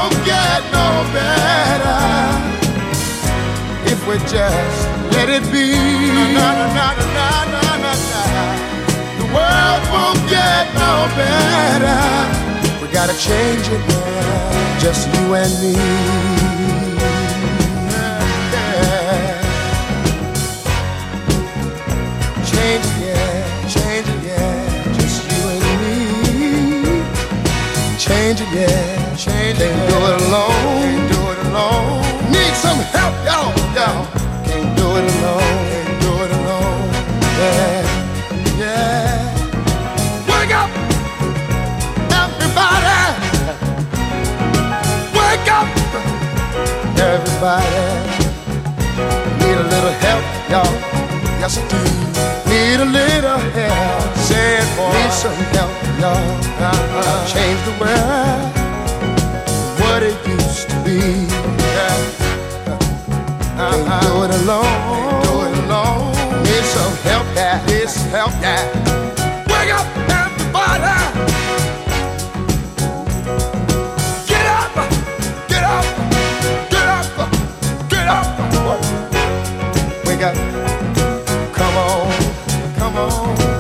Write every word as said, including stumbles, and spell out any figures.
won't get no better if we just let it be. Na, na, na, na, na, na, na, na. The world won't get no better. We gotta change it now, just you and me. Yeah. Change it, yeah, change it, yeah, just you and me. Change it, yeah, change it. Can't do it alone, can't do it alone. Need some help, y'all, y'all. Can't do it alone, can't do it alone. Yeah, yeah. Wake up, everybody. Wake up, everybody. Need a little help, y'all. Yes, I do. Need a little help. Say it, boy. Need some help, y'all. Uh-uh. Change the world, what it used to be. Yeah. Uh-huh. Can't do it alone. Can't do it alone. Need some help, yeah. Need some help, yeah. Wake up, everybody. Get up, get up, get up, get up. Wake up. Come on, come on.